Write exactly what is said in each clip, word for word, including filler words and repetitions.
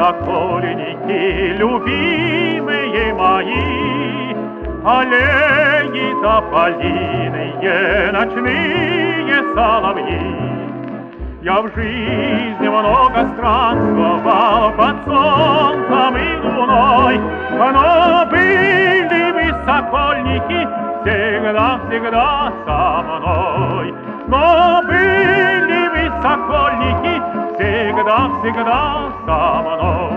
сокольники, любимые мои, аллеи тополиные, ночные соловьи. Я в жизни много странствовал под солнцем и луной, но были вы, сокольники, всегда-всегда со мной. Но были вы, сокольники, всегда-всегда со мной.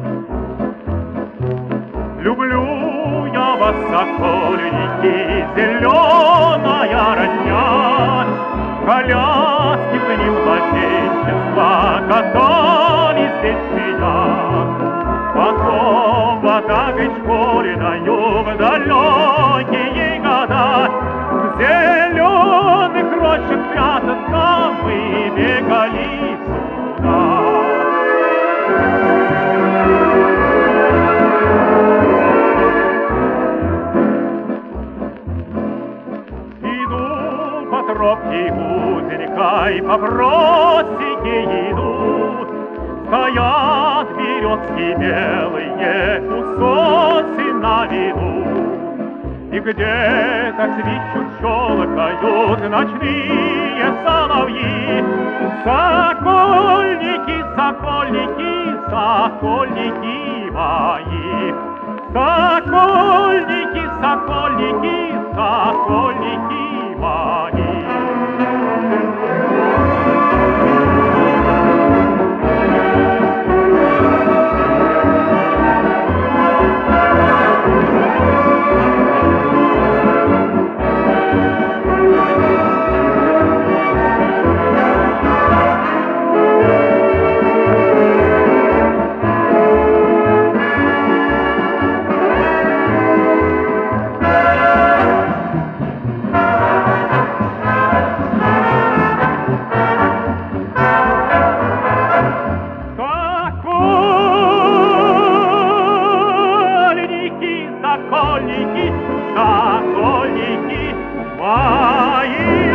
Люблю я вас, сокольники, зеленая родня, коляски в дни младенчества катали здесь меня. Потом в атакой школьною в далекие года в зеленых рощах прятаться мы бегали сюда. Иду по тропке узенькой, по просеке идут, стоят березки белые у сосен на виду. И где-то свищут, щелкают ночные соловьи. Сокольники, сокольники, сокольники мои. Сокольники, сокольники, сокольники мои. Сокольники, сокольники мои.